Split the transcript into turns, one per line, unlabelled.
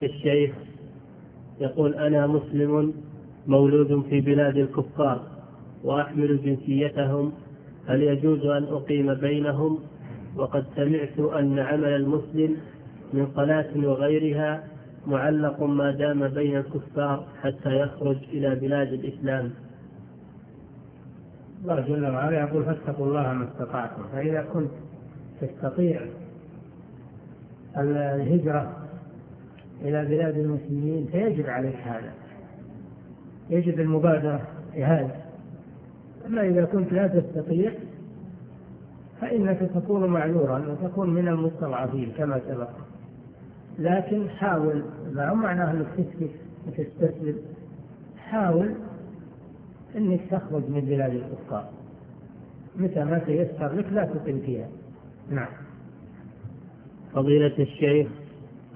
الشيخ يقول: أنا مسلم مولود في بلاد الكفار وأحمل جنسيتهم، هل يجوز أن أقيم بينهم؟ وقد سمعت أن عمل المسلم من صلاة وغيرها معلق ما دام بين الكفار حتى يخرج إلى بلاد الإسلام.
الله جل وعلا يقول: فاتقوا الله ما استطعتم. فإذا كنت تستطيع الهجرة إلى بلاد المسلمين فيجب عليك هذا، يجب المبادرة لهذا. أما إذا كنت لا تستطيع فإنك تكون معذورا وتكون من المستضعفين كما سبق. لكن حاول، لا معناه أنك تسكت وتستسلم، حاول أنك تخرج من بلاد الكفار متى ما تيسر لك، لا تقل فيها. نعم.
فضيلة الشيخ،